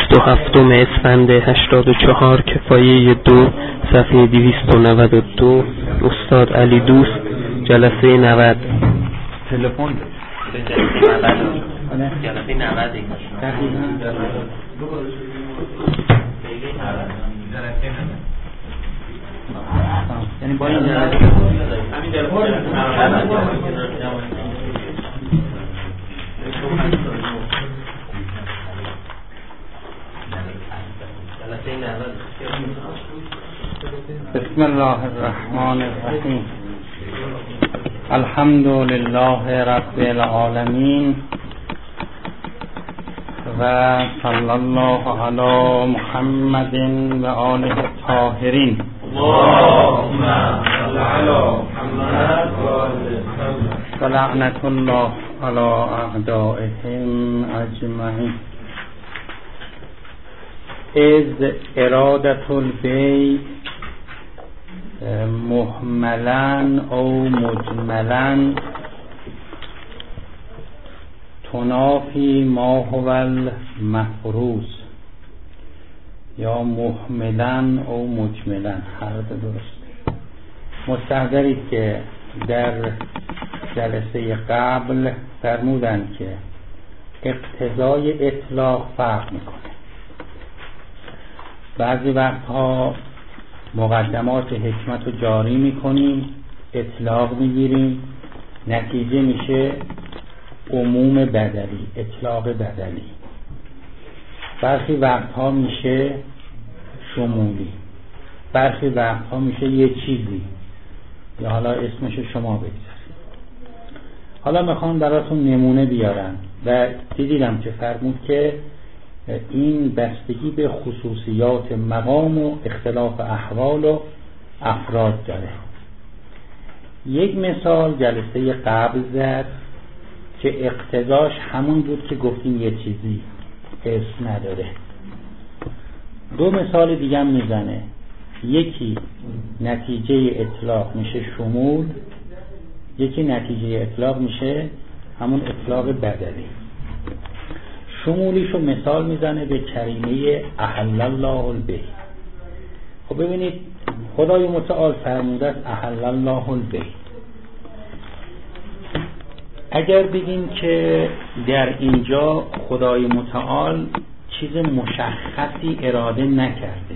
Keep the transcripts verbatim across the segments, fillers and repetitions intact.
بیست و هفتم اسفند هشتاد و چهار، کفایه دو، صفحه دویست و نود و دو. استاد علی دوست، جلسه نود. تلفن جلسه نود یعنی با این جلسه همین بسم الله الرحمن الرحیم. الحمد لله رب العالمین و صلی الله علی محمد و آله الطاهرین. اللهم صل علی محمد و آله محمد و لعنت الله علی اعدائهم اجمعین. از ارادت البیع محملا او مجملا تنافی ما هو المفروض، یا محملا او مجملا، هر دو درست. مستحضرید که در جلسه قبل فرمودن که اقتضای اطلاق فرق میکنه. بعضی وقتها مقدمات حکمت رو جاری میکنیم، اطلاق میگیریم، نتیجه میشه عموم بدلی، اطلاق بدلی. برخی وقتها میشه شمولی، برخی وقتها میشه یه چیزی، یا حالا اسمشو شما بگذارید. حالا میخوام براتون نمونه بیارم و دیدیدم که فرمود که این بستگی به خصوصیات مقام و اختلاف احوال و افراد داره. یک مثال جلسه قبل زد که اقتضاش همون بود که گفتیم یه چیزی، اسم نداره. دو مثال دیگه هم میزنه. یکی نتیجه اطلاق میشه شمول، یکی نتیجه اطلاق میشه همون اطلاق بدلی. شمولیشو مثال میزنه به کریمه احل الله البیع. خب ببینید خدای متعال فرموده است احل الله البیع. اگر بگیم که در اینجا خدای متعال چیز مشخصی اراده نکرده،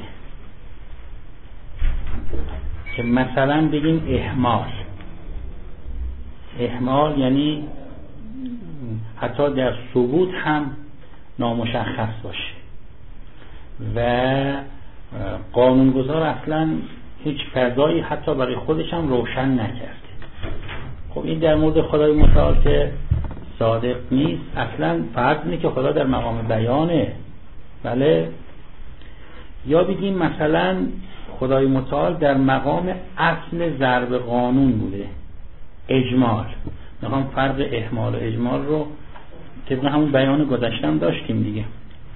که مثلا بگیم اهمال، اهمال یعنی حتی در ثبوت هم نامشخص باشه و قانونگذار اصلا هیچ فضایی حتی برای خودش هم روشن نکرده. خب این در مورد خدای متعال که صادق نیست. اصلا فرض اینه که خدا در مقام بیانه. بله. یا بگیم مثلا خدای متعال در مقام اصل ضرب قانون بوده، اجمال. میخوام فرق اهمال و اجمال رو طبق همون بیان گذشتم داشتیم دیگه.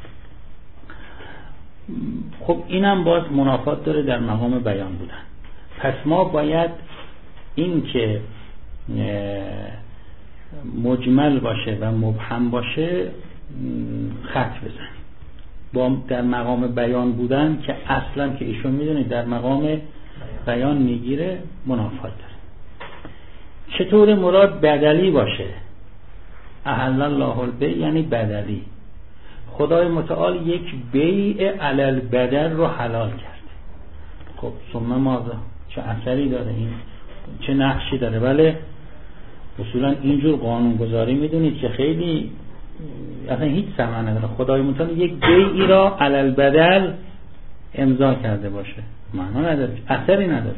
خب اینم باز منافات داره در مقام بیان بودن. پس ما باید این که مجمل باشه و مبهم باشه خط بزنیم. با در مقام بیان بودن که اصلا که ایشون میدونید در مقام بیان میگیره منافات داره. چطور مراد بدلی باشه؟ احل الله البیع یعنی بدلی. خدای متعال یک بیع علی البدل رو حلال کرده. خب ثم ماذا؟ چه اثری داره این؟ چه نقشی داره؟ بله اصولا اینجور قانونگذاری میدونید که خیلی اصلا هیچ ثمر نداره. خدای متعال یک بیعی را علی البدل امضا کرده باشه، معنا نداره، اثری نداره.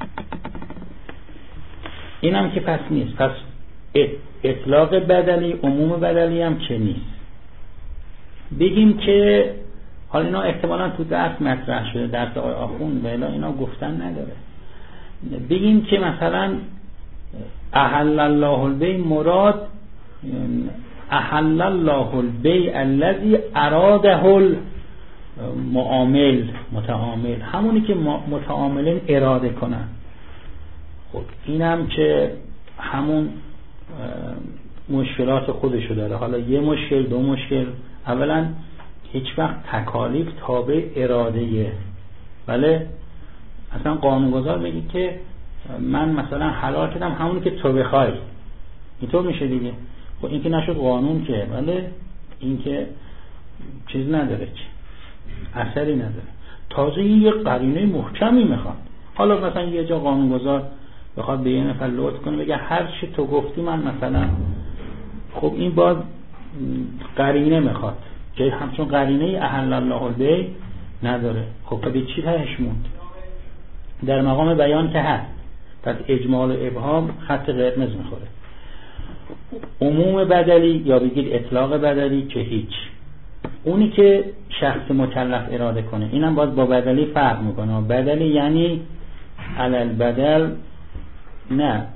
اینم که پس نیست. پس اطلاق بدلی، عموم بدلی هم که نیست. بگیم که حالا اینا احتمالاً تو درس مطرح شده، درس آقای آخوند، ولی اینا گفتن نداره. بگیم که مثلا احل الله البیع مراد احل الله البیع الذی اراده المعامل، متعامل، همونی که متعاملین اراده کنن. خب اینم که همون مشکلات خودشو داره. حالا یه مشکل، دو مشکل. اولا هیچ وقت تکالیف تابع اراده‌ایه. بله اصلا قانونگذار بگی که من مثلا حلال کردم همونی که تو بخوای، اینطور میشه دیگه. خب این که نشد قانون که، بله این که چیز نداره، چی اثری نداره. تازه این یه قرینه محکمی میخواد. حالا مثلا یه جا قانونگذار بخواد به یه نفر لطف کنه بگه هر چی تو گفتی من مثلا، خب این باز قرینه میخواد که همچون قرینه احل الله البیع نداره. خب به چی تهش موند؟ در مقام بیان که هست، پس اجمال و ابهام خط قرمز میخوره. عموم بدلی یا بگید اطلاق بدلی که هیچ. اونی که شخص مکلف اراده کنه، اینم باز با بدلی فرق میکنه. بدلی یعنی علل بدل، نه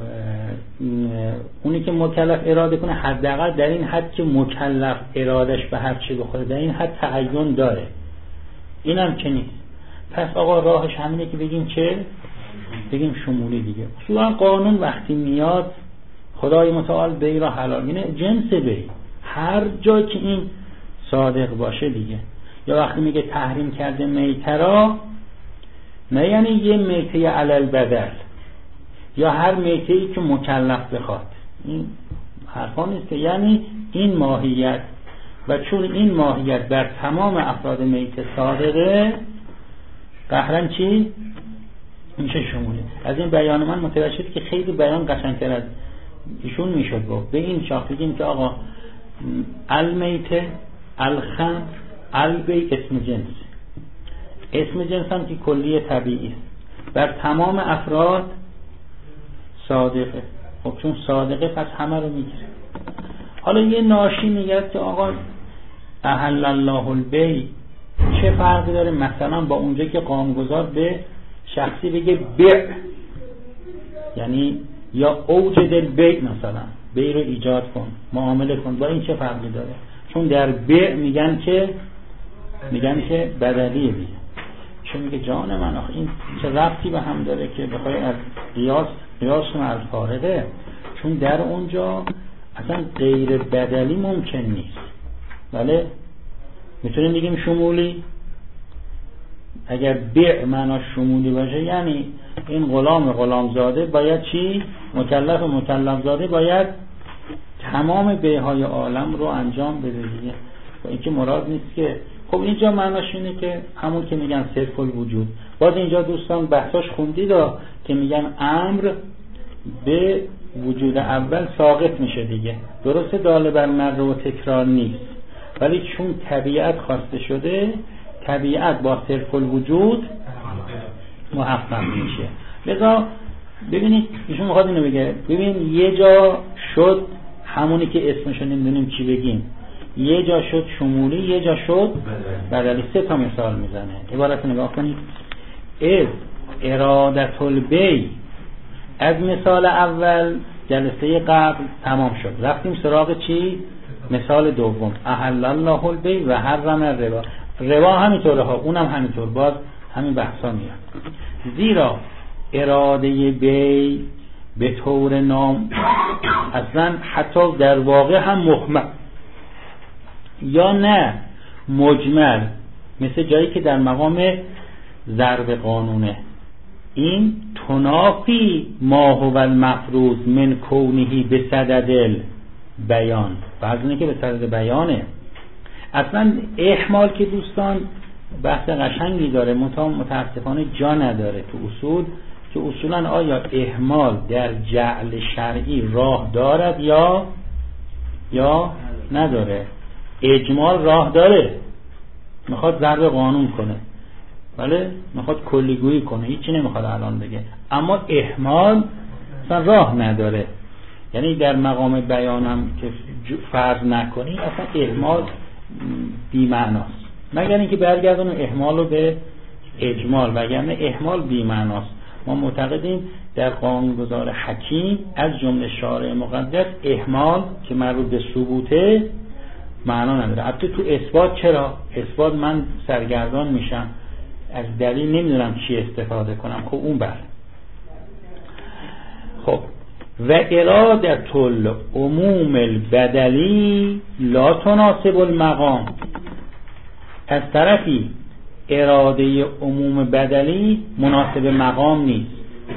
اونی که مکلف اراده کنه حداقل در این حد که مکلف ارادش به هر چی بخوره در این حد تعین داره، اینم که نیست. پس آقا راهش همینه که بگیم چه؟ بگیم شمولی دیگه. اصولا قانون وقتی میاد خدای متعال بیع را حلال مینه، جنس بیع هر جا که این صادق باشه دیگه. یا وقتی میگه تحریم کرده میته را، نه یعنی یه میته علل بدل یا هر میته‌ای که مکلف بخواد، این حرفا نیست که یعنی این ماهیت. و چون این ماهیت در تمام افراد میته صادقه، قهرن چی؟ میشه شمولی. از این بیان من متوجه شد که خیلی بیان قشنگتر از ایشون میشد گفت. به این شاخ بگیم که آقا المیته، الخمر، البیع اسم جنس. اسم جنس هم که کلی طبیعی است، بر تمام افراد صادقه. خب چون صادقه پس همه رو میگیره. حالا یه ناشی میگه که آقا احل الله البیع چه فرقی داره مثلا با اونجا که قانونگذار به شخصی بگه بیع، یعنی یا اوجد البیع، مثلا بیع رو ایجاد کن، معامله کن، با این چه فرقی داره؟ چون در بیع میگن که میگن که بدلیه دیگه. چون میگه جان من آخه این چه ربطی به هم داره که بخوای از قیاس قیاس از فارغه، چون در اونجا اصلا غیر بدلی ممکن نیست. بله میتونیم بگیم شمولی. اگر بیع معنا شمولی باشه یعنی این غلام غلامزاده باید چی؟ مکلف مکلف زاده باید تمام بیع‌های عالم رو انجام بده دیگه. و این که مراد نیست که خب اینجا معناش اینه که همون که میگن صرف الوجود. باز اینجا دوستان بحثاش خوندید که میگن امر به وجود اول ساقط میشه دیگه. درسته داله بر مر و تکرار نیست، ولی چون طبیعت خواسته شده طبیعت با صرف الوجود محقق میشه. لذا ببینید ایشون میخواد اینو بگه، ببین یه جا شد همونی که اسمشو نمیدونیم چی بگیم، یه جا شد شمولی، یه جا شد بدلی. سه تا مثال میزنه. عبارت نگاه کنید. از ارادت البیع، از مثال اول جلسه قبل تمام شد، رفتیم سراغ چی؟ مثال دوم. احل الله البیع و حرم الربا. ربا همینطوره ها، اونم همینطور، باز همین بحثا میاد. زیرا اراده بیع به طور نام اصلا حتی در واقع هم مخمل یا نه مجمل، مثل جایی که در مقام ضرب قانونه، این تنافی ما هو المفروض من کونهی به صدد بیان، بعض اینه که به صدد بیانه. اصلا احمال که دوستان بحث قشنگی داره، متاسفانه جا نداره تو اصول، که اصولا آیا احمال در جعل شرعی راه دارد یا یا نداره. اجمال راه داره، میخواد ضرب قانون کنه، بله میخواد کلیگویی کنه، هیچی نمیخواد الان بگه، اما احمال اصلا راه نداره. یعنی در مقام بیانم که فرض نکنی اصلا احمال بی معناست، مگر اینکه برگردن احمال رو به اجمال، وگرنه احمال بی معناست. ما معتقدیم در قانونگذار حکیم از جمله شارع مقدس احمال که مربوط به ثبوته معنا نداره. البته تو اثبات چرا؟ اثبات من سرگردان میشم، از دلیل نمیدونم چی استفاده کنم. خب اون بر خب و ارادت العموم البدلی لا تناسب المقام. از طرفی اراده عموم بدلی مناسب مقام نیست.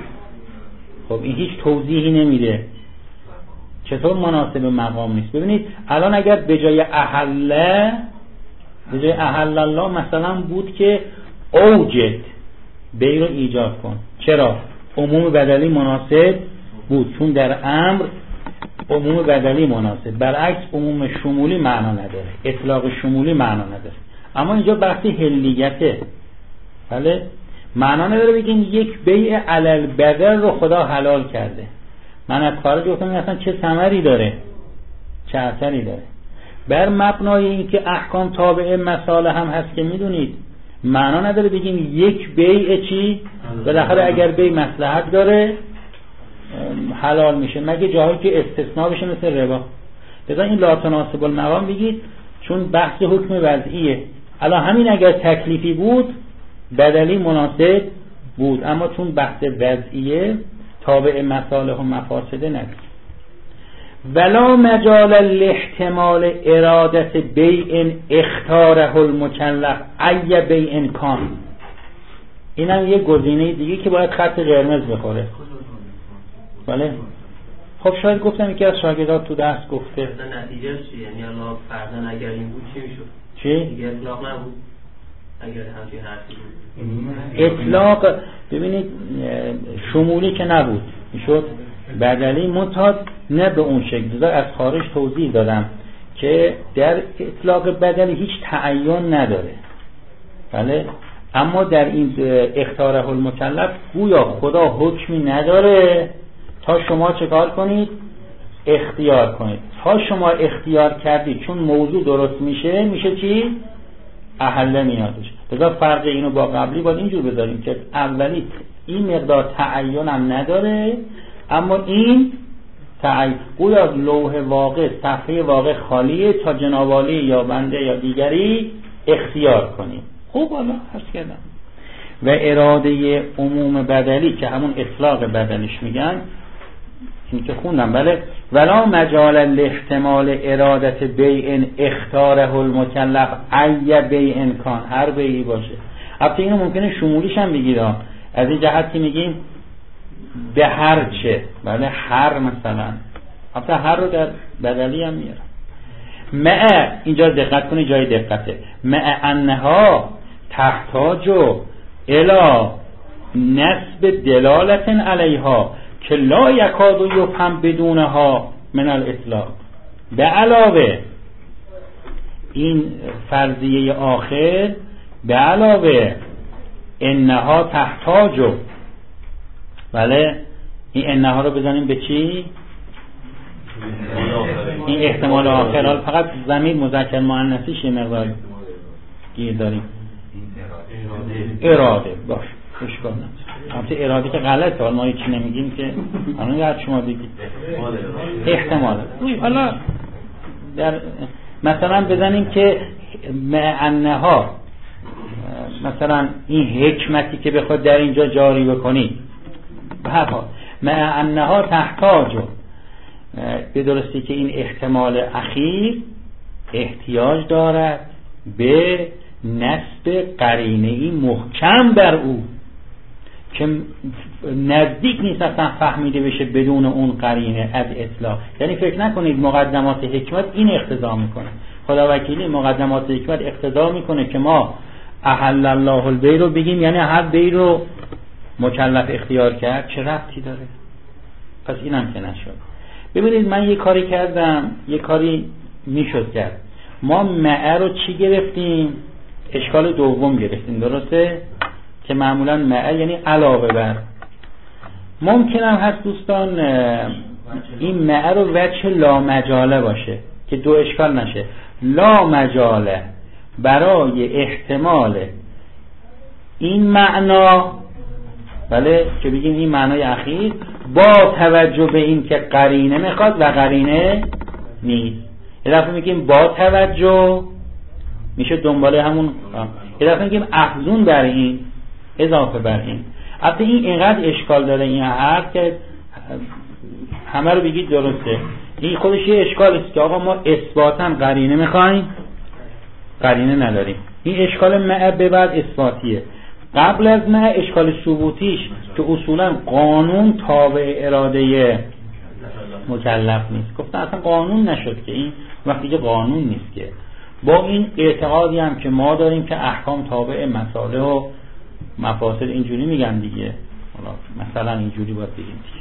خب این هیچ توضیحی نمیده چطور مناسب مقام نیست. ببینید الان اگر به جای احله به جای احل الله مثلا بود که اوجد بی رو ایجاد کن، چرا؟ عموم بدلی مناسب بود، چون در امر عموم بدلی مناسب. برعکس عموم شمولی معنا نداره، اطلاق شمولی معنا نداره. اما اینجا بحثی حلیته، بله معنا نداره بگیم یک بیع علل بدل رو خدا حلال کرده. من از خارج گفتم اصلا چه ثمری داره، چه اثری داره. بر مبنای اینکه احکام تابع مصالح هم هست که میدونید، معنا نداره بگیم یک بیع چی بالاخره اگر بیع مصلحت داره حلال میشه، مگه جاهایی که استثناء بشه مثل ربا. بذار این لا تناسب المقام بگید، چون بحث حکم وضعیه. الان همین اگر تکلیفی بود بدلی مناسب بود، اما چون بحث وضعیه تابع مصالح و مفاسده ندید. ولا مجال لاحتمال ارادت بیع اختاره المکلف ای بیع کان. اینم یه گزینه دیگه که باید خط قرمز بخوره. بله خب شاید گفتم یکی از شاگردات تو درس گفته نتیجه چیه؟ یعنی الله فرضاً اگر این بود چی میشد؟ چی؟ دیگه اطلاق نبود اگر همچین حرفی بود. اطلاق ببینید شمولی که نبود، میشد بدلی متاد نه به اون شکل. از خارج توضیح دادم که در اطلاق بدلی هیچ تعین نداره، بله، اما در این اختاره المکلف گویا خدا حکمی نداره تا شما چه کار کنید؟ اختیار کنید. تا شما اختیار کردید چون موضوع درست میشه، میشه چی؟ احله میادش. لذا فرق اینو با قبلی باید اینجور بذاریم که اولی این مقدار تعین هم نداره، اما این تعین گویا لوح واقع صفحه واقع خالیه تا جناب عالی یا بنده یا دیگری اختیار کنیم. خوب حالا عرض کردم. و اراده عموم بدلی که همون اطلاق بدلیش میگن، این که خوندم، بله، ولا مجال لاحتمال ارادت بیع اختاره المکلف ای بیع کان، هر بیعی باشه. البته اینو ممکنه شمولیش هم بگید، از این جهت که میگیم به هر چه، بله، هر مثلا، البته هر رو در بدلی هم میارم. مع اینجا دقت کنید، جای دقته، مع انها تحتاج الی نسب دلالت علیها که لا یکاد یفهم بدونها من الاطلاق. به علاوه این فرضیه آخر، به علاوه انها تحتاج، بله، این انها رو بزنیم به چی؟ این احتمال آخر. حال فقط ضمیر مذکر مؤنثیش یه مقدار گیر داریم. اراده باش اشکال نداره. البته اراده که غلطه، حالا ما هیچی نمیگیم که الان یاد شما بگید احتمال. حالا در مثلا بزنیم که معنها، مثلا این حکمتی که بخواد در اینجا جاری بکنی، به هر حال معنها تحتاج، به درستی که این احتمال اخیر احتیاج دارد به نسب قرینه‌ای محکم بر او که نزدیک نیست اصلا فهمیده بشه بدون اون قرینه از اطلاق. یعنی فکر نکنید مقدمات حکمت این اقتضا میکنه، خدا وکیلی مقدمات حکمت اقتضا میکنه که ما احل الله البیع رو بگیم، یعنی هر بیع رو مکلف اختیار کرد. چه ربطی داره؟ پس اینم که نشد. ببینید من یه کاری کردم، یه کاری میشد کرد. ما معه رو چی گرفتیم؟ اشکال دوم گرفتیم، درسته؟ که معمولا معه یعنی علاوه بر. ممکنم هست دوستان این معه رو وجه لا مجاله باشه که دو اشکال نشه. لا مجاله برای احتمال این معنا، بله، که بگیم این معنای اخیر با توجه به این که قرینه میخواد و قرینه نیست. یه دفعه میگیم با توجه میشه دنباله همون، یه دفعه میگیم افزون بر این، اضافه بر این. البته این اینقدر اشکال داره این حرف که همه رو بگید درسته. این خودش یه اشکال است که آقا ما اثباتاً قرینه میخوایم قرینه نداریم. این اشکال مع به بعد اثباتیه. قبل از مع اشکال ثبوتیش که اصولا قانون تابع اراده مکلف نیست. گفتن اصلا قانون نشد که این وقتی که قانون نیست که. با این اعتقادی هم که ما داریم که احکام تابع مصالح و مفاسد اینجوری میگن دیگه، مثلا اینجوری باید بگیم دیگه.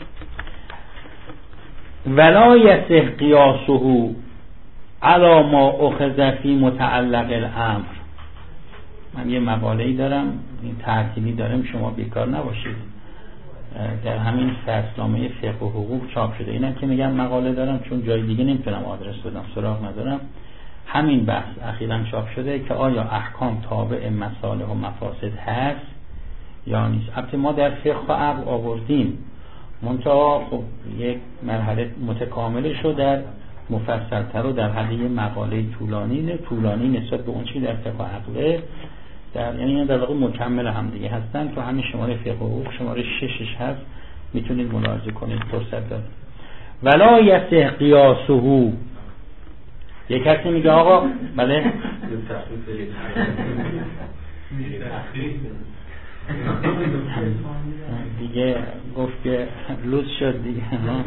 ولا یصح قیاسه علی ما اخذ فی متعلق الامر. من یه مقاله‌ای دارم، این ترتیبی دارم، شما بیکار نباشید، در همین فصلنامه فقه و حقوق چاپ شده. اینم که میگم مقاله دارم چون جای دیگه نمیتونم آدرس بدم، سراغ ندارم. همین بحث اخیراً چاپ شده که آیا احکام تابع مصالح و مفاسد هست یا نیست. البته ما در فقه و عقل آوردیم، منتها خب یک مرحله متکاملش رو در مفصل‌تر و در حد یه مقاله طولانی نه طولانی نسبت به اون چی در فقه و عقل، در یعنی در واقع مکمل هم دیگه هستن. تو همین شماره فقه و حقوق شماره ششش هست، میتونید ملاحظه کنید، فرصت دارید. ولا یصح قیاسه. یک کسی میگه آقا بله دیگه گفت که لوس شد دیگه.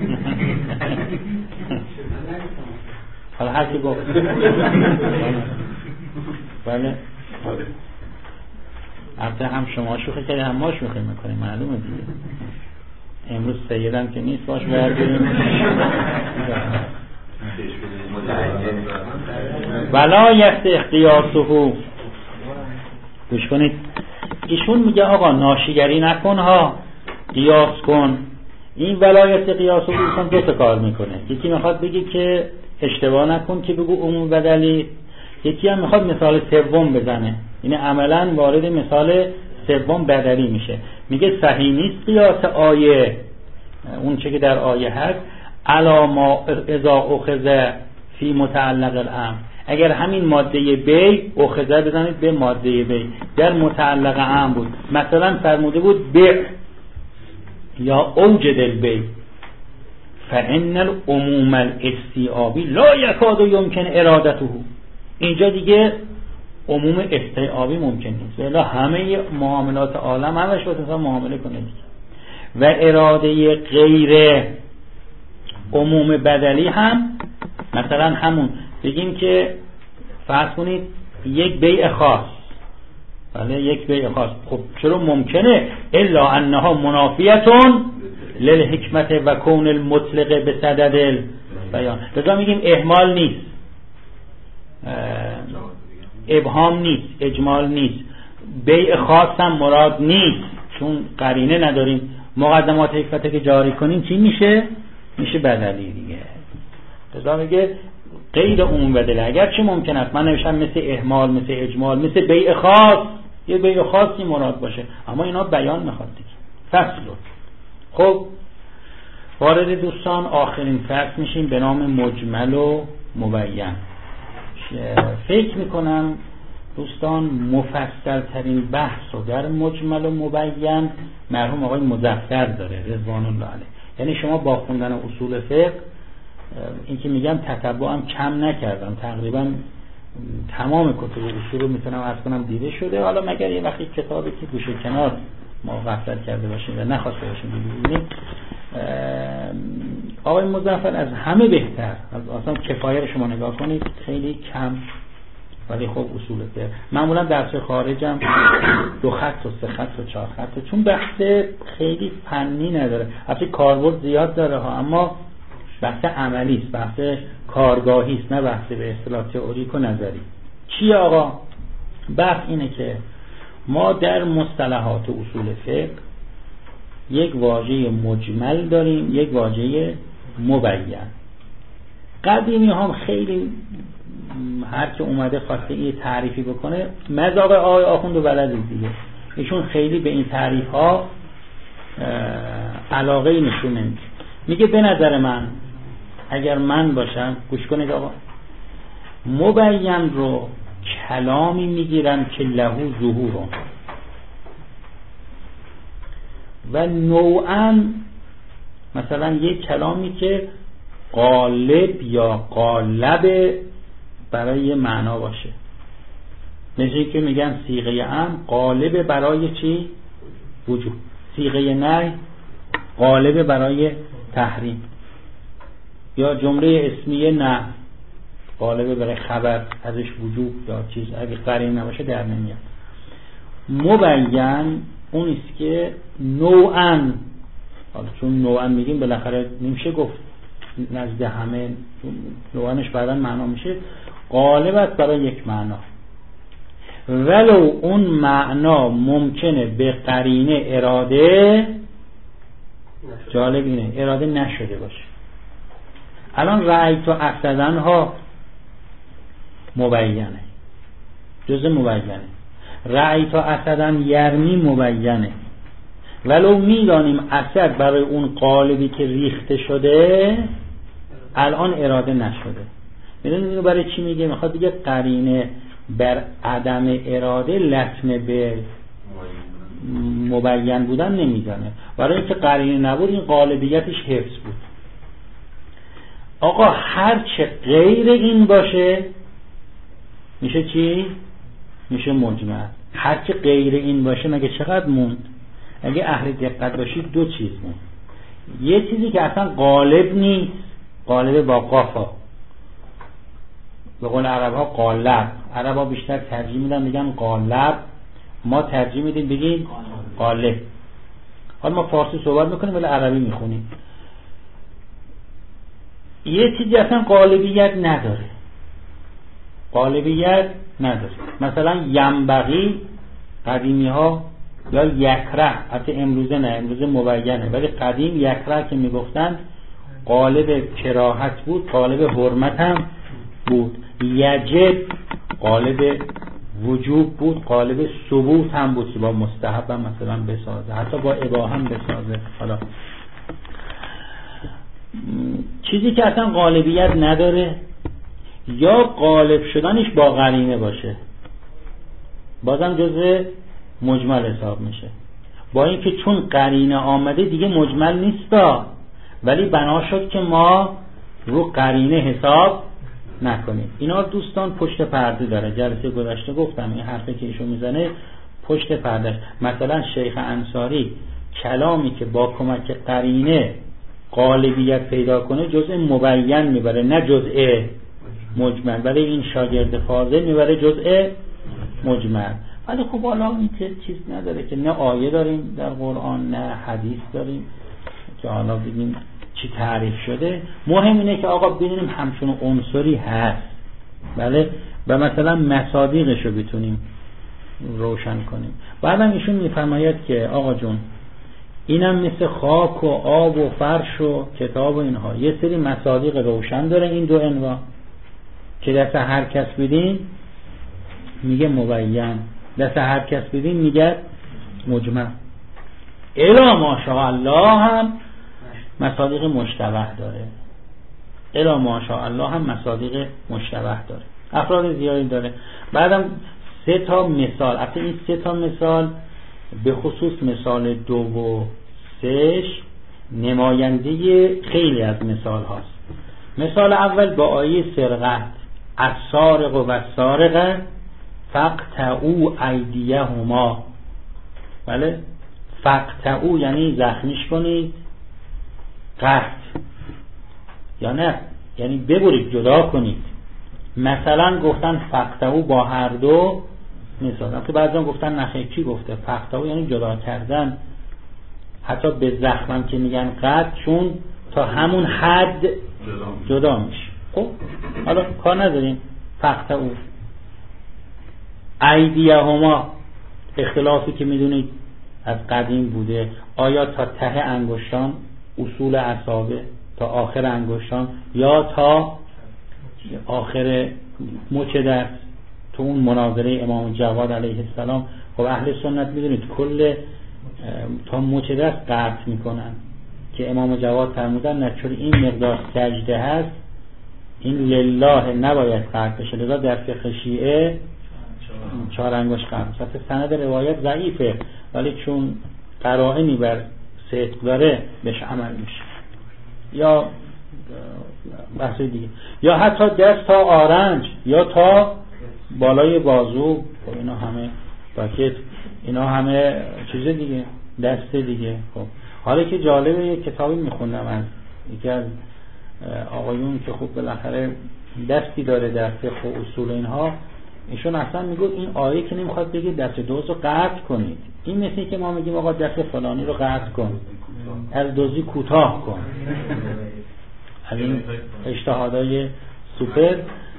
حالا هر کی گفت بله البته هم شما شوخی کردی هم ما شوخی میکنیم، معلومه دیگه. امروز سیدم که نیست، باش برداریم. ولا یصح قیاسه. گوش کنید، ایشون میگه آقا ناشیگری نکن ها، قیاس کن. این ولایت قیاسه رو دو تا کار میکنه. یکی میخواد بگه که اشتباه نکن که بگو عموم بدلی، یکی هم میخواد مثال سوم بزنه، یعنی عملا وارد مثال سوم بدلی میشه. میگه صحیح نیست قیاس آیه، اون چه که در آیه هست، علا ما اذا اخذ فی متعلق الامر. اگر همین ماده بی اخذه بزنید به ماده بی در متعلق امر بود، مثلا فرموده بود بیع یا اوجد البی، فان العموم الاستیعابی لا یکاد یمکن ارادته. اینجا دیگه عموم استیعابی ممکن نیست، ولی همه معاملات عالم همش باید انسان معامله کنه دیگه. و اراده غیر عموم بدلی هم مثلا همون بگیم که فرض کنید یک بیع خاص، بله یک بیع خاص، خب چرا ممکنه الا انها منافیتون للحکمت و کون المطلق به صدد بیان. لذا میگیم اهمال نیست، ابهام نیست، اجمال نیست، بیع خاص هم مراد نیست، چون قرینه نداریم. مقدمات حکمت که جاری کنیم چی میشه؟ میشه بدلی دیگه. لذا میگه غیر عموم بدله. اگر چه ممکن است من نوشتم مثل اهمال، مثل اجمال، مثل بیع خاص، یه بیع خاصی مراد باشه، اما اینا بیان میخواد دیگه. فصل. خب وارد دوستان آخرین فصل میشیم به نام مجمل و مبین. فکر میکنم دوستان مفصل ترین بحث رو در مجمل و مبین مرحوم آقای مظفر داره رضوان الله علیه. یعنی شما با خوندن اصول فقه، این که میگم تتبعم کم نکردم، تقریبا تمام کتب اصول رو میتونم عرض کنم دیده شده. حالا مگر یه وقتی کتابی که گوشه کنار ما غفلت کرده باشیم و نخواسته باشیم ببینیم، آقای مظفر از همه بهتر، از اصلا کفایه رو شما نگاه کنید خیلی کم، ولی خب اصول فقه معمولا درس خارجم دو خط و سه خط و چهار خط، چون بحث خیلی فنی نداره، البته کاربرد زیاد داره ها، اما بحث عملی است، بحث کارگاهی است، نه بحث به اصطلاح تئوریک و نظری. چیه آقا؟ بحث اینه که ما در مصطلحات اصول فقه یک واژه مجمل داریم، یک واژه مبین. قدیمی هم خیلی هر که اومده خواسته این تعریفی بکنه، مذاق آقای آخوند و بلد دیگه، ایشون خیلی به این تعریف ها علاقه نشون نمیده. میگه به نظر من اگر من باشم، گوش کنید آقا، مبین رو کلامی میگیرم که لهو ظهورون و نوعا مثلا یک کلامی که غالب یا غالب برای معنا باشه. مثل که میگن صیغه امر غالب برای چی؟ وجوب. صیغه نهی غالب برای تحریم. یا جمله اسمیه نه غالب برای خبر ازش وجوب یا چیز، اگه قرینه نباشه در نمیاد. مبین اون است که نوعاً، حالا چون نوعاً میگیم بالاخره نمیشه گفت نزد همه، نوعاًش بعداً معنا میشه، غالب است برای یک معنا، ولو اون معنا ممکنه به قرینه اراده، جالب اینه اراده نشده باشه. الان رأیت و اسدن ها مبینه، جزء مبینه. رأیت و اسدن یرمی مبینه، ولو میدانیم اسد برای اون قالبی که ریخته شده الان اراده نشده. میدونید اینو برای چی میگه؟ میخواد بگه قرینه بر عدم اراده لطمه به مبین بودن نمیزنه، برای اینکه قرینه نبود این قالبیتش حفظ بود. آقا هر چه غیر این باشه میشه چی؟ میشه مجمل. هر چه غیر این باشه مگه چقدر موند؟ اگه اهل دقت باشید دو چیز موند. یه چیزی که اصلا غالب نیست، غالب با قافا، به قول عرب ها قالب. عرب ها بیشتر ترجیح میدن بگن قالب، ما ترجیح میدیم بگیم قالب. حالا ما فارسی صحبت میکنیم ولی عربی میخونیم. یه چیزی اصلا قالبیت نداره، قالبیت نداره. مثلا ینبغی قدیمی ها، یا یکره، حتی امروزه نه، امروزه مبینه، ولی قدیم یکره که میگفتن قالب کراهت بود، قالب حرمت هم بود. یجب قالب وجوب بود، قالب ثبوت هم بود که با مستحب هم مثلا بسازه، حتی با اباحه هم بسازه. حالا چیزی که اصلا غالبیت نداره یا غالب شدنش با قرینه باشه بازم جزء مجمل حساب میشه، با اینکه چون قرینه آمده دیگه مجمل نیستا، ولی بنا شد که ما رو قرینه حساب نکنیم. اینا دوستان پشت پرده داره. جلسه گذشته گفتم این حرفی که ایشون میزنه پشت پرده. مثلا شیخ انصاری کلامی که با کمک قرینه غالبیت پیدا کنه جزء مبین میبره، نه جزء مجمل. ولی این شاگرد فاضل میبره جزء مجمل. ولی خب حالا این چیز نداره که نه آیه داریم در قرآن نه حدیث داریم که حالا بگیم چی تعریف شده. مهم اینه که آقا ببینیم همچون عنصری هست، بله، و مثلا مصادیقش رو بتونیم روشن کنیم. بعدم ایشون میفرماید که آقا جون اینم مثل خاک و آب و فرش و کتاب و اینها یه سری مصادیق روشن داره، این دو انواع که دست هر کس بدین میگه مبین، دست هر کس بدین میگه مجمل. الا ماشاءالله هم مصادیق مشتبه داره، الا ماشاءالله هم مصادیق مشتبه داره، افراد زیادی داره. بعدم سه تا مثال، البته این سه تا مثال به خصوص مثال دو و سهش نماینده خیلی از مثال هاست. مثال اول با آیه سرقت، السارق و السارقه فاقطعوا ایدیهما، بله، فاقطعوا یعنی زخمیش کنید، قطع یا نه یعنی ببرید، جدا کنید. مثلا گفتن فاقطعوا با هر دو مثلا، که بعضی گفتن نخیر، کی گفته فاقطعوا یعنی جدا کردن، حتی به زخمم که میگن قطع، چون تا همون حد جدا میشه. خب حالا کار نداریم، فاقطعوا ایدیهما، اختلافی که میدونید از قدیم بوده، آیا تا ته انگشتان اصول اصابع تا آخر انگشتان یا تا آخر مچ دست. تو اون مناظره امام جواد علیه السلام خب اهل سنت میدونید کل تا مچ دست قطع میکنن که امام جواد فرمودن نه چون این مقدار سجده هست این لله نباید قطع بشه، لذا در فقه شیعه چهار انگشت قطع. سند روایت ضعیفه ولی چون قرائنی بر صدق داره بهش عمل میشه. یا بحث دیگه، یا حتی دست تا آرنج یا تا بالای بازو، اینا همه باکت، اینا همه چیز دیگه، دست دیگه. خب حالا که جالبه، یک کتابی میخوندم از یکی از آقایون که خوب بالاخره دستی داره در فقه و اصول اینها، ایشون اصلا میگه این آیه که نمیخواد بگه دست دوز رو قطع کنید، این مثل که ما میگیم آقا دست فلانی رو قطع کن، از دوزی کوتاه کن. از این اجتهادهای سوپر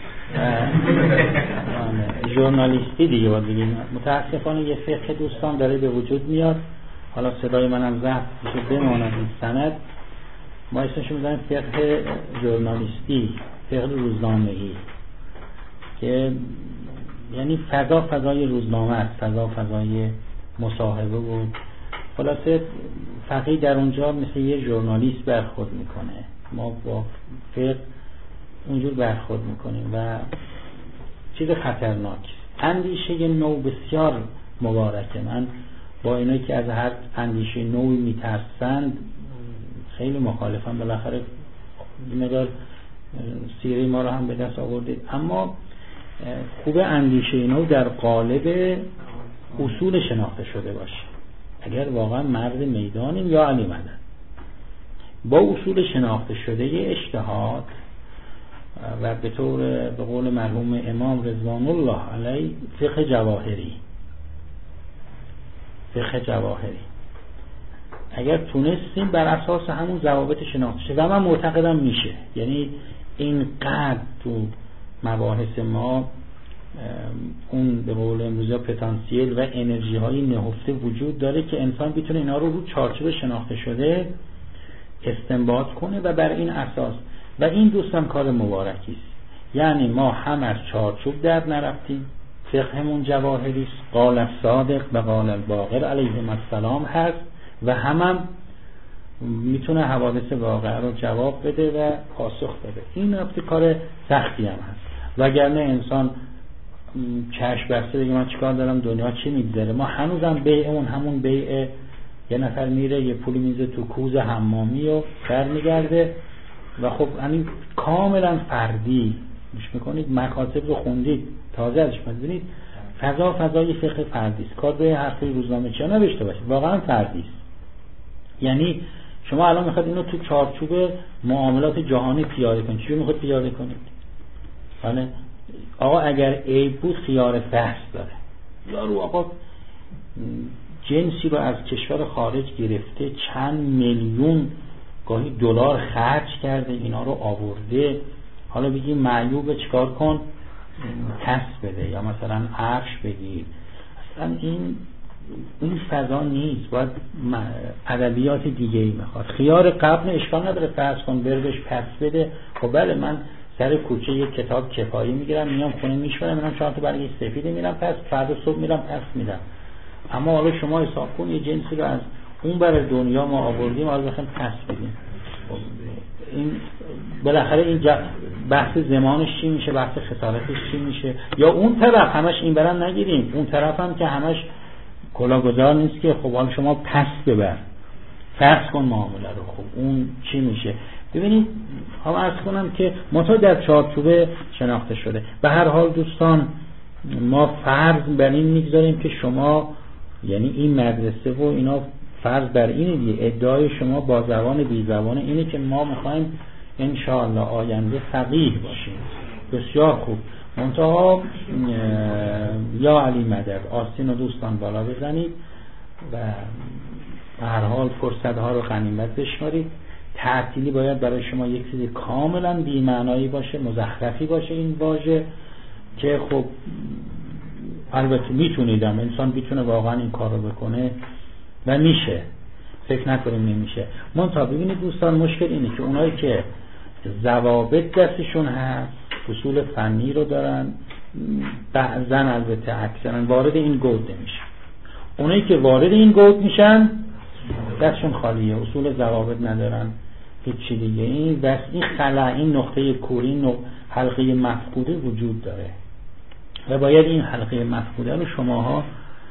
ژورنالیستی دیگه باید بگیم. متاسفانه یه فقه دوستان داره به وجود میاد، حالا صدای منم ضبط میشه بماند این سند، ما اسمشو میذاریم فقه ژورنالیستی، فقه روزنامه‌ای، که یعنی فضا فضای روزنامه است، فضا فضای مصاحبه و خلاصه فقیه در اونجا مثل یه ژورنالیست برخورد میکنه، ما با فقه اونجور برخورد میکنیم و چیز خطرناک. اندیشه نو بسیار مبارکه، من با اینایی که از هر اندیشه نوی میترسند خیلی مخالفم، بالاخره مقدار سیره ما رو هم به دست آوردید، اما خوب اندیشه نو در قالب اصول شناخته شده باشه. اگر واقعا مرد میدانیم یا علی مدد با اصول شناخته شده اجتهاد و به طور به قول مرحوم امام رضوان الله علیه فقه جواهری، فقه جواهری اگر تونستیم بر اساس همون ضوابط شناخته شده، و من معتقدم میشه، یعنی این قدر تو مباحث ما اون به قول امروزی پتانسیل و انرژی های نهفته وجود داره که انسان بتونه اینا رو رو چارچوب شناخته شده استنباط کنه و بر این اساس، و این دوستم کار مبارکی است. یعنی ما هم از چارچوب در نرفتیم، فقهمون جواهری است، قال الصادق و قال الباقر علیهم السلام هست، و هم هم میتونه حوادث واقعه رو جواب بده و پاسخ بده. این نکته کار سختی هم هست، وگرنه انسان چشم بسته بگه من چیکار دارم، دنیا چی میگذره. ما هنوزم بیع اون همون بیع یه نفر میره یه پولی میزه تو کوز حمامی و برمیگرده، و خب همین کاملا فردی میش میکنید، مکاتب رو خوندید تازه ازش ببینید فضا فضای فقه فردی است، کار به حرفی روزنامه چه نوشته باشه، واقعا فردی است. یعنی شما الان میخواد اینو تو چارچوب معاملات جهانی پیاده کنید، چی میخواد پیاده کنید؟ بله آقا اگر عیب بود خیار فحص داره، یارو آقا جنسی رو از کشور خارج گرفته، چند میلیون گاهی دلار خرج کرده اینا رو آورده، حالا بگی معیوب چیکار کن، پس بده یا مثلا عفش بگیر. اصلا این این فضا نیست، باید ادبیات دیگه ای میخواد. خیار قبل اشکال نداره فرض کن بردش پس بده، خب بله من سر کوچه یک کتاب کفایی میگیرم میام خونه میشورم، میرم چهار تا برگ سفید میرم پس، فردا صبح میرم پس میدم. اما حالا شما حساب کن یه جنسی رو از اون برای دنیا ما آوردیم حالا بخوایم پس بدیم، این بالاخره این بحث زمانش چی میشه، بحث خسارتش چی میشه؟ یا اون طرف همش این برن نگیریم، اون طرف هم که همش کلاهگذار نیست که خب حالا شما پس ببر فرض کن معامله رو، خب اون چی میشه؟ ببینید هم عرض کنم که منتها در چارچوب شناخته شده. به هر حال دوستان ما فرض بر این میگذاریم که شما یعنی این مدرسه و اینا فرض بر اینه دیگه، ادعای شما با زبان بی زبان اینه که ما میخوایم انشاءالله آینده فقیه باشیم. بسیار خوب، منتها یا علی مدد آستین و دوستان بالا بزنید و به هر حال فرصت ها رو غنیمت بشمارید. تعطیلی باید برای شما یک چیزی کاملا بی معنایی باشه، مزخرفی باشه این واژه، که خب البته میتونیدم انسان بیتونه واقعا این کار رو بکنه و میشه، فکر نکنیم نمیشه. منتها ببینید دوستان مشکل اینه که اونایی که ضوابط دستشون هست، اصول فنی رو دارن، بعضا البته اکثرا وارد این گود نمیشن. اونایی که وارد این گود میشن دستشون خالیه، اصول ضوابط ندارن، هیچ دیگه. این بس این خلا، این نقطه کوری، حلقه مفقوده وجود داره و باید این حلقه مفقوده رو شماها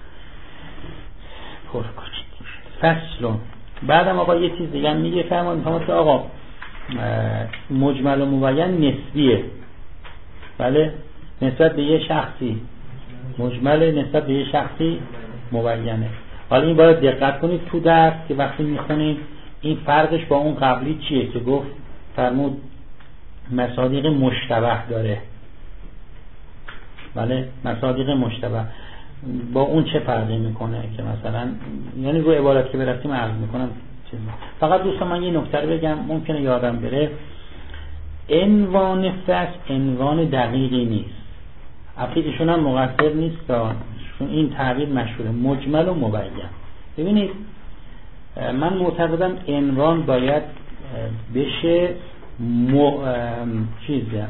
پر کنید. فصل بعدم آقا یه چیز دیگه میگه، فرمایید که آقا مجمل و مبین نسبیه، بله نسبت به یه شخصی مجمل، نسبت به یه شخصی مبینه. حالا این باید دقت کنید تو درس که وقتی میخونید این فرقش با اون قبلی چیه که گفت فرمود مصادیق مشتبه داره. بله مصادیق مشتبه با اون چه فرقی میکنه که مثلا، یعنی رو عبارت که برفتیم عرض میکنم. فقط دوستان من یه نکته رو بگم ممکنه یادم بره، عنوان فصل عنوان دقیقی نیست. البته ایشون هم مقصر نیست چون این تعبیر مشهوره، مجمل و مبین. ببینید من معتقدم عنوان باید بشه م... چیزه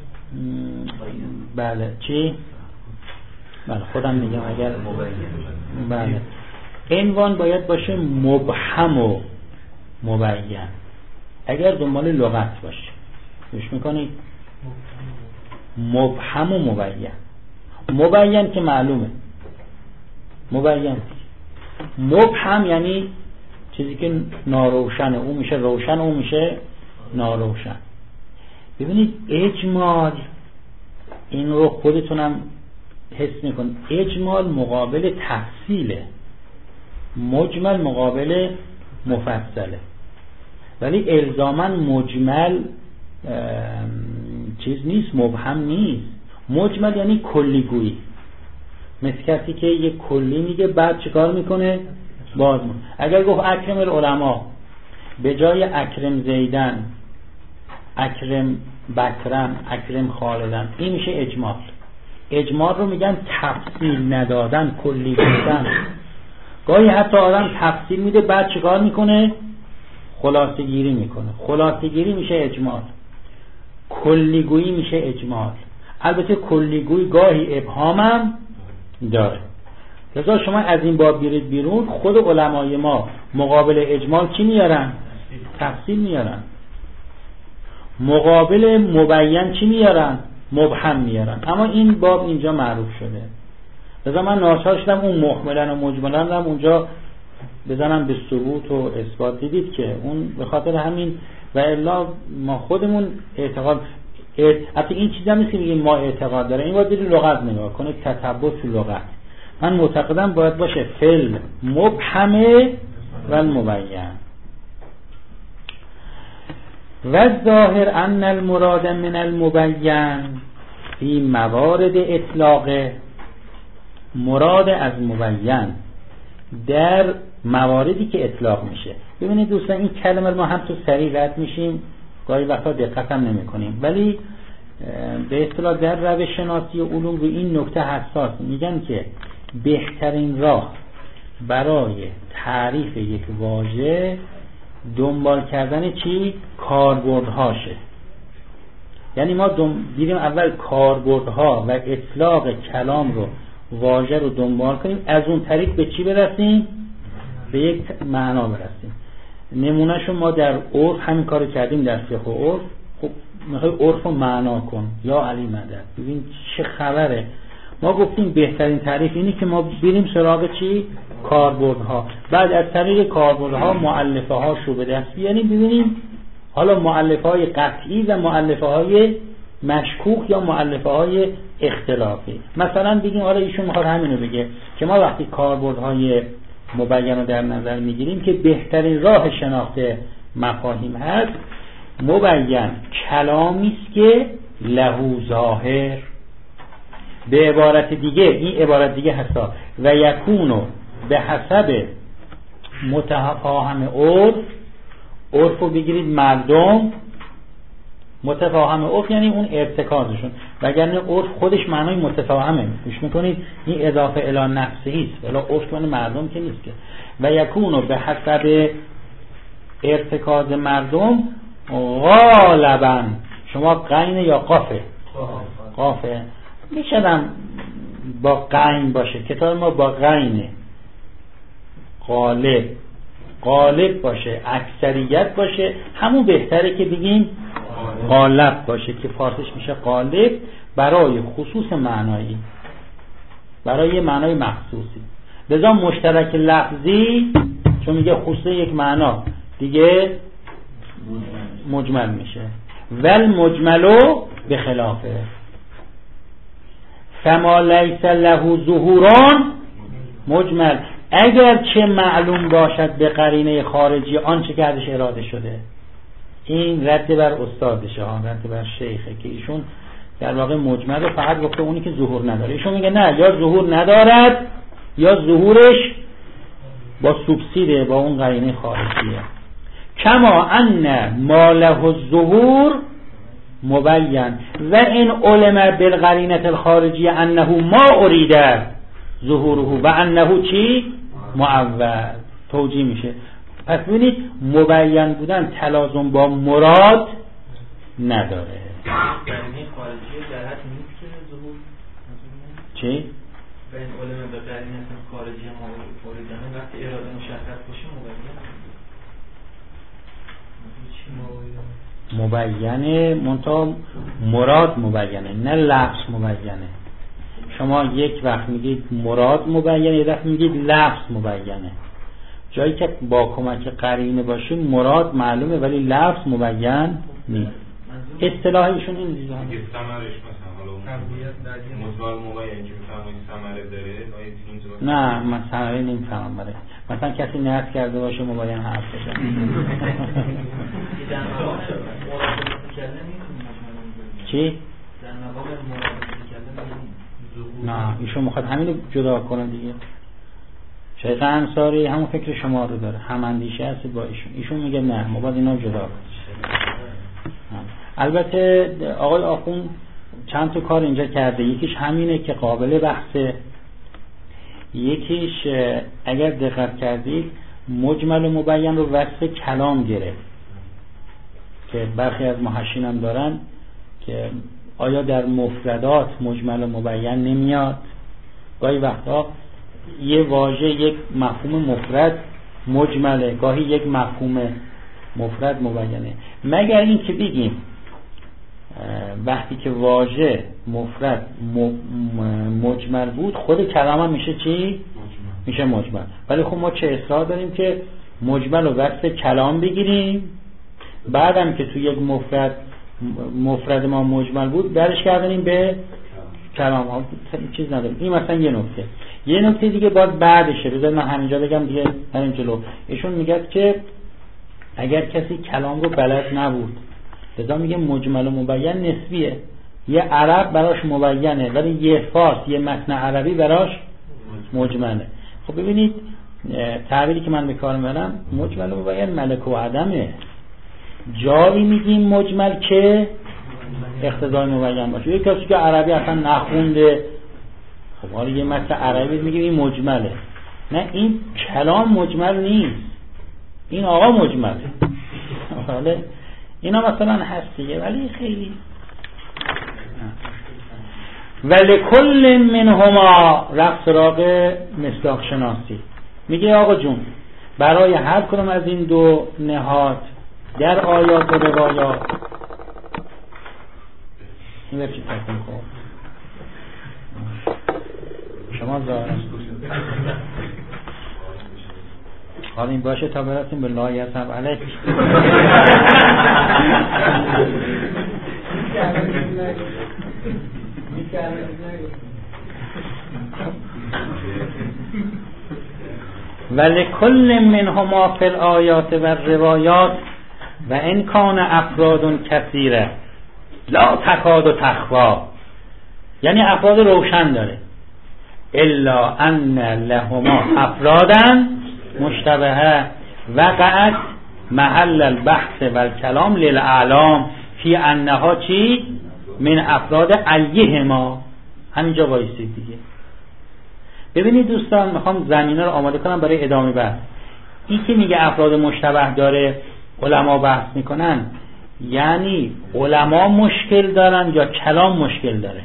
بله چی؟ بله خودم میگم اگر بله عنوان باید باشه مبهم و مبین. اگر دنبال لغت باشه گوش میکنید، مبهم و مبین. مبین که معلومه، مبین. مبهم یعنی چیزی که ناروشنه، اون میشه روشن، اون میشه ناروشن. ببینید اجمال، این رو خودتونم حس میکنید، اجمال مقابل تفصیله، مجمل مقابل مفصله. ولی الزاما مجمل چیز نیست، مبهم نیست. مجمل یعنی کلیگویی، مثل کسی که یک کلی میگه بعد چیکار میکنه باز میکنه. اگر گفت اکرم العلماء به جای اکرم زیدن اکرم بکرم اکرم خالدن، این میشه اجمال. اجمال رو میگن تفصیل ندادن، کلی بودن. گاهی حتی آدم تفصیل میده بعد چیکار میکنه خلاصه گیری میکنه. خلاصه گیری میشه اجمال، کلیگویی میشه اجمال. البته کلیگویی گاهی ابهامم داره. لذا شما از این باب بیرید بیرون، خود علمای ما مقابل اجمال چی میارن؟ تفصیل میارن. مقابل مبین چی میارن؟ مبهم میارن. اما این باب اینجا معروف شده، لذا من ناچار شدم اون محملن و مجملن هم اونجا بزنم به ثبوت و اثبات. دیدید که اون به خاطر همین و الا ما خودمون اعتقاد حتی این چیزا نیست که میگیم ما اعتقاد داره، این باید برید لغت نگاه کنه، تتبع تو لغت. من معتقدم باید باشه فعل مبهمه و مبین. و ظاهر ان المراد من المبین فی موارد اطلاق، مراد از مبین در مواردی که اطلاق میشه. ببینید دوستان این کلمه ما هم تو سریع رد میشیم، گاهی وقتا دقت هم نمی کنیم، ولی به اصطلاح در روش شناسی و علوم رو این نکته حساس میگن که بهترین راه برای تعریف یک واژه دنبال کردن چی؟ کاربردهاشه. یعنی ما دیدیم اول کاربردها و اطلاق کلام رو، واژه رو دنبال کنیم، از اون طریق به چی برسیم؟ به یک معنا برسیم. نمونهشو ما در عرف همین کارو کردیم در فقه و عرف. خب میخوای عرف رو معنا کن یا علی مدد، ببین چه خبره. ما گفتیم بهترین تعریف اینه که ما بریم سراغ چی؟ کاربردها. بعد از طریق کاربردها مؤلفه ها شو به دست بیاریم، ببینیم حالا مؤلفه های قطعی و مؤلفه های مشکوک یا مؤلفه های اختلافی. مثلا بگیم حالا ایشون میخواد همینو بگه که ما وقتی کاربردهای مبین رو در نظر میگیریم که بهترین راه شناخت مفاهیم هست، مبین کلامی است که لهو ظاهر، به عبارت دیگه این عبارت دیگه هستا و یکونو به حسب متفاهم عرف. عرف رو بگیرید مردم، متفاهم عرف یعنی اون ارتکازشون، وگرنه عرف خودش معنای متفاهمه. گوش میکنید این اضافه الی نفسه است، الی عرف من مردم که نیست که. و یکونو به حسب ارتکاز مردم غالبا، شما قین یا قافه؟ قافه میشدم با قین باشه، کتاب ما با قینه، غالب غالب باشه، اکثریت باشه، همون بهتره که بگیم غالب باشه که فارسیش میشه غالب، برای خصوص معنایی، برای معنای مخصوصی. لذا مشترک لفظی چون میگه خصوص یک معنا دیگه مجمل میشه. ول مجملو به خلافه، کما لیس له ظهوران مجمل، اگر چه معلوم باشد به قرینه خارجی آنچه که ازش اراده شده. این رد بر استادشه ها، رد بر شیخه که ایشون در واقع مجمل رو فقط گفته اونی که ظهور نداره. ایشون میگه نه، یا ظهور ندارد یا ظهورش با سوبسیده، با اون قرینه خارجیه. کما ان ما له الظهور مبین و این علم بالقرینه الخارجیه انه ما اریده ظهوره و انه چی؟ معول. توجیه میشه. پس ببینید مبین بودن تلازم با مراد نداره. قرینه خارجی جهت نیست که ظهور چی؟ به این علم به قرینه خارجی ما اریدن وقتی اراده مشخص باشه مبینه. مبینه منتها مراد مبینه، نه لفظ مبینه. شما یک وقت میگید مراد مبینه، یک وقت میگید لفظ مبینه. جایی که با کمک قرینه باشه مراد معلومه ولی لفظ مبین نیست. اصطلاح ایشون این چیزا هست. ثمرش مثلا حالا مصدر مبین که میفهمید ثمره داره، نه من ثمره نمیفهمم. برای مثلا کسی نهت کرده باشه مبین حرف بشه. چی؟ در مقام مراد کردن نه ایشون میخواد همین رو جدا کنه دیگه. شیخ انصاری همون فکر شما رو داره، هم اندیشه هست با ایشون. ایشون میگه نه ما باید اینا جدا کنیم. البته آقای آخوند چند تا کار اینجا کرده. یکیش همینه که قابل بحثه، یکیش اگر دقت کردید مجمل و مبین رو وصف کلام گرفت که برخی از محشین هم دارن که آیا در مفردات مجمل و مبین نمیاد؟ گاهی وقتا یه واژه یک مفهوم مفرد مجمله، گاهی یک مفهوم مفرد مبینه. مگر این که بگیم وقتی که واژه مفرد مجمل بود خود کلام هم میشه چی؟ مجمل. میشه مجمل. ولی خب ما چه اصرار داریم که مجمل و وصف کلام بگیریم، بعدم که تو یک مفرد مفرد ما مجمل بود درش کردنیم به کلام ها، چیز نداریم. این مثلا یه نکته. یه نکته دیگه باید بعدشه، بذار من همینجا بگم دیگه همین جلو. ایشون میگه که اگر کسی کلام رو بلد نبود، لذا میگه مجمل و مبین نسبیه. یه عرب براش مبینه ولی یه فارس یه متن عربی براش مجمله. خب ببینید تعبیری که من به کار میبرم مجمل و مبین ملک و عدمه. جایی میگیم مجمل که اقتضای مبین باشه. یه کسی که عربی اصلا نخونده، خب حالا یه متن عربی میگیم این مجمله. نه این کلام مجمل نیست، این آقا مجمله. حالا اینا مثلا هست دیگه ولی خیلی. ولی کل منهما رفت سراغ مصداق شناسی. میگه آقا جون برای هر کدوم از این دو نهاد در آیات و روایات این وقتی تکن کن شما ظاهرم حالا این باشه تا برسیم به لا یصب علیک. ولی کل منهما فی الآیات و الروایات و ان کان افراد کثیره لا تکاد و تخفا، یعنی افراد روشن داره، الا ان لهما افرادا مشتبهه وقعت محل البحث و الکلام للاعلام فی انها چی؟ من افراد ایهما. همینجا وایسید دیگه. ببینید دوستان میخوام زمینه رو آماده کنم برای ادامه بحث. این که میگه افراد مشتبه داره علما بحث میکنن، یعنی علما مشکل دارن یا کلام مشکل داره؟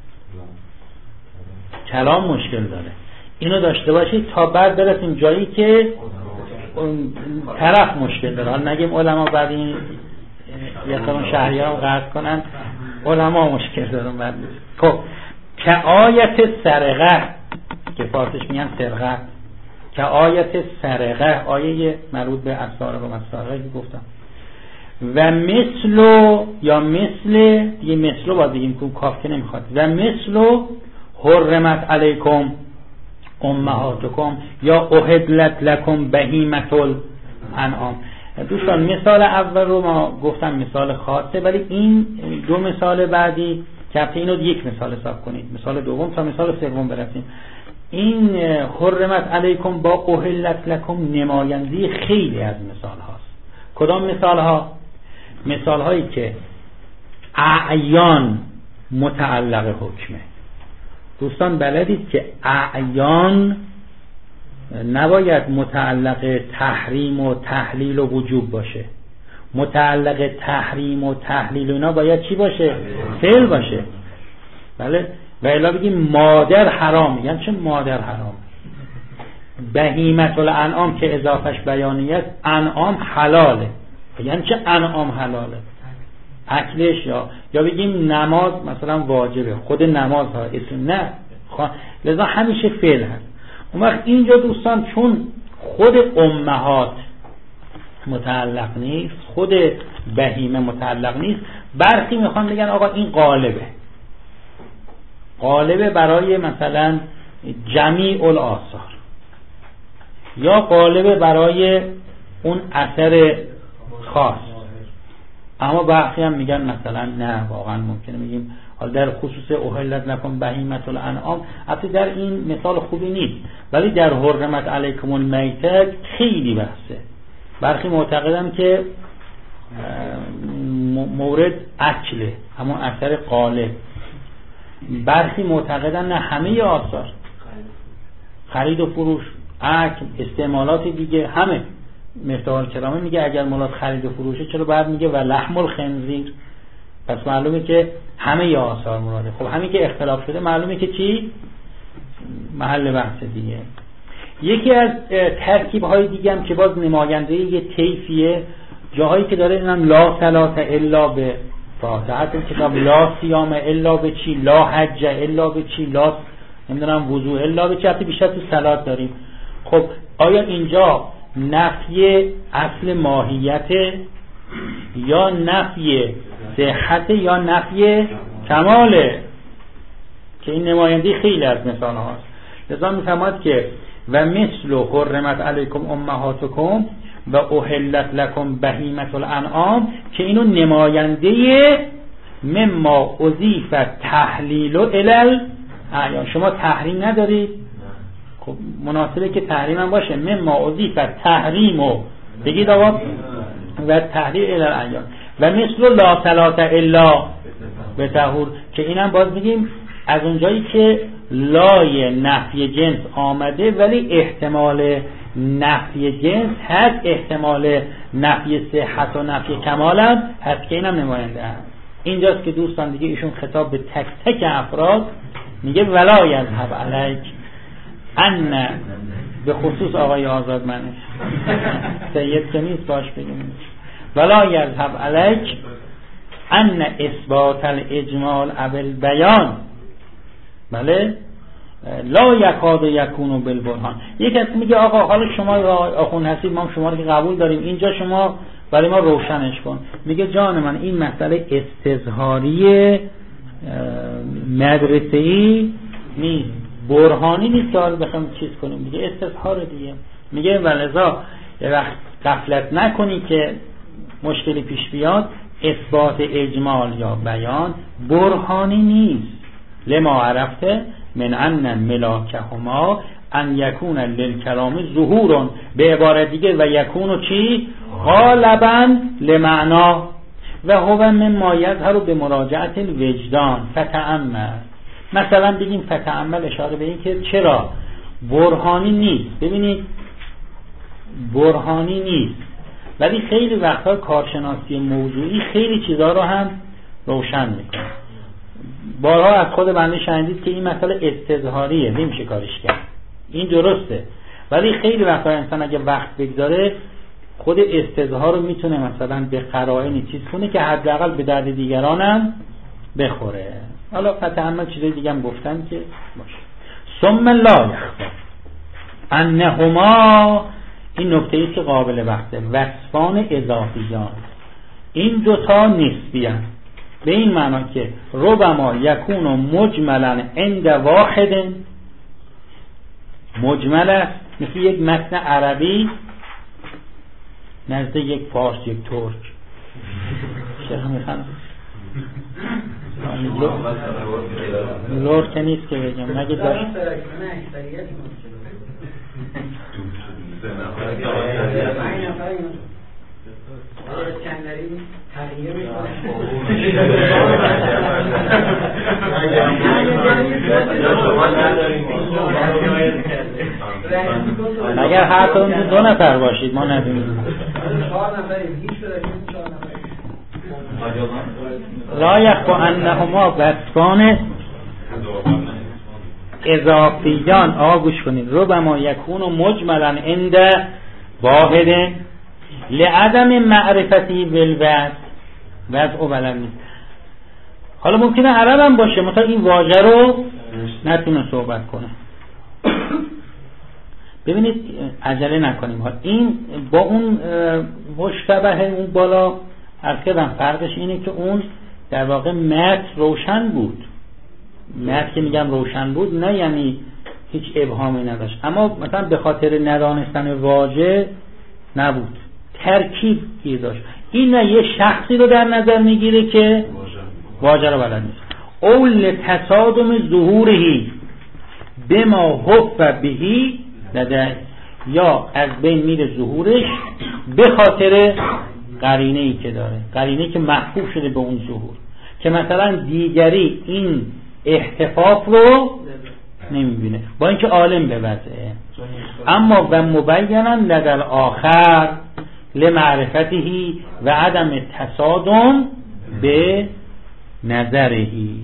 کلام مشکل داره. اینو داشته باشید تا بعد برسیم جایی که اون طرف مشکل داره. حالا نگیم علما بعد این یکم شهریه رو قرض کنن علما مشکل دارن بعد. خب که آیت سرقه که فارسیش میگن سرقه، که آیت سرقه آیه مربوط به اسارق و مسارقه که گفتم، و مثلو یا مثل دیگه، مثلو باید بگیم که کافی نمیخواد، و مثلو حرمت علیکم امهاتکم یا احلت لکم بهیمة الانعام. دوستان مثال اول رو ما گفتم مثال خاصه، ولی این دو مثال بعدی که اینو یک مثال حساب کنید، مثال دوم تا مثال سوم برسیم. این حرمت علیکم با احلت لکم نماینده خیلی از مثال هاست. کدام مثال ها؟ مثال هایی که اعیان متعلق حکمه. دوستان بلدید که اعیان نباید متعلق تحریم و تحلیل و وجوب باشه. متعلق تحریم و تحلیل اینا باید چی باشه؟ فعل باشه. بله؟ و الا بگیم مادر حرام، یعنی چه مادر حرام؟ بهیمة الانعام که اضافش بیانیه است، انعام حلاله، یعنی چه انعام حلاله؟ اکلش. یا یا بگیم نماز مثلا واجبه، خود نماز ها اسم نه خوا... لذا همیشه فعل هست. اون وقت اینجا دوستان چون خود امهات متعلق نیست، خود بهیمه متعلق نیست، برخی میخوان بگن آقا این قالبه، قالبه برای مثلا جمیع الاثار، یا قالبه برای اون اثر خاص. اما برخی هم میگن مثلا نه، واقعا ممکنه بگیم حالا در خصوص احلت لکم بهیمة الانعام البته در این مثال خوبی نیست، ولی در حرمت علیکم المیتة خیلی بحثه. برخی معتقدن که مورد اکله، همون اثر قالب. برخی معتقدن نه، همه آثار، خرید و فروش، اکل، استعمالات دیگه، همه. مفتاح الکرامه میگه اگر مراد خرید و فروشه چرا بعد میگه و لحم الخنزیر؟ پس معلومه که همه آثار مراده. خب همین که اختلاف شده معلومه که چی؟ محل بحث دیگه. یکی از ترکیب های دیگه هم که باز نماینده یه طیفیه، جاهایی که داره اینم لا صلاة الا به فاتحه کتاب، لا صیام الا به چی، لا حج الا به چی، لا نمیدونم وضو الا به چی، حتی بیشتر تو صلات داریم. خب آیا اینجا نفی اصل ماهیت یا نفی صحت یا نفی کماله؟ که این نماینده خیلی از مثال هاست. لذا میفهمد که و مثل حرمت علیکم امهاتکم و احلت لکم بهیمة الانعام که اینو نماینده مما اضیف تحلیل الی اعیان. شما تحریم ندارید، خب مناسبه که تحریم هم باشه. مما اضیف تحریم و بگید آقا و تحلیل الی اعیان و مثل لا صلاة الا به طهور که اینم باز میگیم از اونجایی که لای نفی جنس آمده ولی احتمال نفی جنس هست، احتمال نفی صحت و نفی کمال هم هست که اینم نماینده هست. اینجاست که دوستان دیگه ایشون خطاب به تک تک افراد میگه ولا یذهب علیک ان، به خصوص آقای آزادمنش سید که نیست باش بگیم، ولا یذهب علیک ان اثبات الاجمال او البیان بله لا یکاد یکون بالبرهان. یک کسی میگه آقا حالا شما آخوند هستید، ما شما رو که قبول داریم، اینجا شما برای ما روشنش کن. میگه جان من این مسئله استظهاری مدرسه‌ای نیست، برهانی نیست که حالا بخوام چیز کنیم دیگه، استظهار دیگه. میگه ولذا یه وقت غفلت نکنی که مشکلی پیش بیاد، اثبات اجمال یا بیان برهانی نیست. لما عرفته من ان ملاکهما ان یکون للکلام ظهور، به عبارت دیگه و یکون چی غالبا لمعنا و هو مما یظهر به مراجعت الوجدان فتأمل. مثلا بگیم فتأمل اشاره به این که چرا برهانی نیست. ببینید برهانی نیست ولی خیلی وقتا کارشناسی موضوعی خیلی چیزها رو هم روشن میکنه. بارها از خود بنده شنیدید که این مسئله استظهاریه، نمیشه کارش کرد، این درسته، ولی خیلی وقتا انسان اگه وقت بگذاره خود استظهار رو میتونه مثلا به قرائنی چیز کنه که حداقل به درد دیگرانم بخوره. حالا فتحمل چیزای دیگه هم گفتن که باشه. ثم لا یخفی انهما، این نکته ای که قابل بحثه، وصفان اضافیان، این دوتا نسبی هست. به این معنا که ربما یکون مجملا عند واحد، مجمل است مثل یک متن عربی نزد یک فارس یک ترک. چرا میخوام لور که نیست که بگم مگه داشت مگر هر کدوم دو نفر باشید ما ندونیم. لا یخفی انهما وصفان اضافیان. آقا گوش کنید. ربما یکون مجملا عند واحد لعدم معرفتی بالوضع، وضع و بلد نیست. حالا ممکنه عرب هم باشه مثلا این واژه رو نتونه صحبت کنه. ببینید عجله نکنیم ها. این با اون مشتبه اون بالا اصلا فرقش اینه که اون در واقع متن روشن بود. متن که میگم روشن بود نه یعنی هیچ ابهامی نداشت، اما مثلا به خاطر ندانستن واژه نبود، ترکیبی داشت. این نه یه شخصی رو در نظر میگیره که واژه رو بلد نیست. اول تصادم ظهورهی بما حف بهی لده، یا از بین میره ظهورش به خاطر قرینه ای که داره، قرینه که محفوظ شده به اون ظهور، که مثلا دیگری این احتفاف رو نمیبینه با اینکه عالم به وضعه. اما و مبینا لدل آخر لمعرفته و عدم تصادم به نظرهی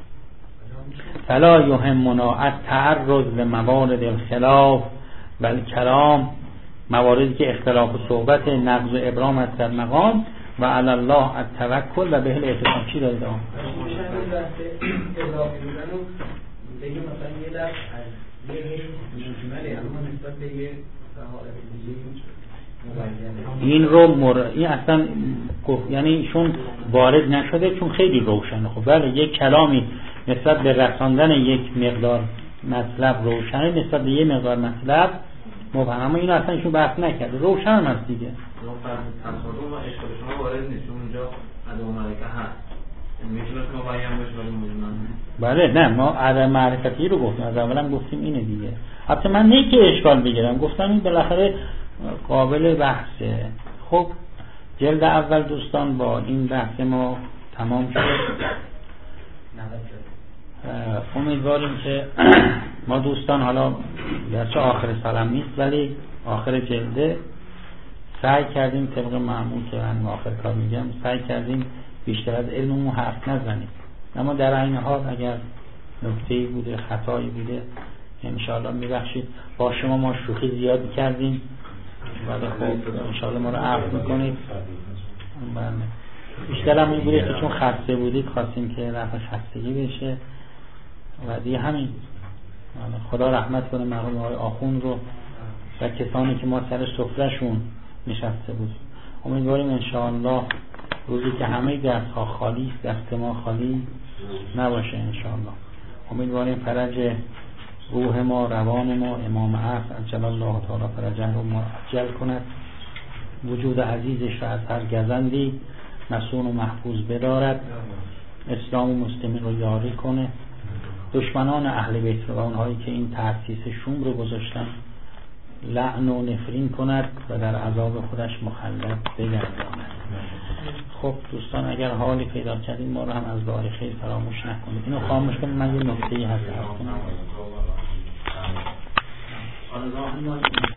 فلا یهمنا التعرض لموارد الخلاف و الکلام، مواردی که اختلاف و صحبت نقض و ابرام است در مقام، و علی الله التوکل و به الاعتصام. چی دارید آن؟ بگیم مثلا یه در از یه مجمله اما نسبت به یه حالت دیگه این رو مر... این اصلا یعنی ایشون وارد نشده چون خیلی روشنه. خب بله یک کلامی نسبت به رساندن یک مقدار مطلب روشنه، نسبت به یک مقدار مطلب مبهم، اما اینو اصلا ایشون بحث نکرده، روشن هم هست دیگه. تصادم و اشکال شما وارد نیست، اونجا عدم ملکه هست، میتونه مبین باشه ولی مجمل. بله نه ما عدم معرفتی رو گفتیم، از اولم گفتیم اینه دیگه. البته من نه که اشکال بگیرم، گفتم این بالاخره قابل بحثه. خب جلد اول دوستان با این بحث ما تمام شد. امیدواریم که ما دوستان حالا گرچه آخر سالم نیست ولی آخر جلده سعی کردیم طبق معمول که من آخر کار میگم سعی کردیم بیشتر از علممون حرف نزنیم، اما در این حال اگر نکته‌ای بوده خطایی بوده انشاءالله میبخشید. با شما ما شوخی زیاد کردیم ولی خب انشاءالله ما رو عفو میکنید. بیشتر هم این بوده که چون خسته بودید خواستیم که رفع خستگی بشه و دیگه همین. خدا رحمت کنه مرحوم آقای آخوند رو و کسانی که ما سر سفرهشون نشسته بود. امیدواریم انشاءالله روزی که همه دست ها خالی است دست ما خالی نباشه انشاءالله. امیدواریم فرج روح ما، روان ما، امام عصر عجل الله تعالی فرجه رو معجل کند، وجود عزیزش را از هر گزندی مسون و محفوظ بدارد، اسلام و مسلمین رو یاری کنه، دشمنان اهل بیت و اونهایی که این تأسیس شوم رو گذاشتن لعن و نفرین کند و در عذاب خودش مخلد بگرداند. خب دوستان اگر حالی پیدا کردین ما رو هم از دعای خیر فراموش نکنید. اینو خاموش کنید، من یه نکته‌ای هست.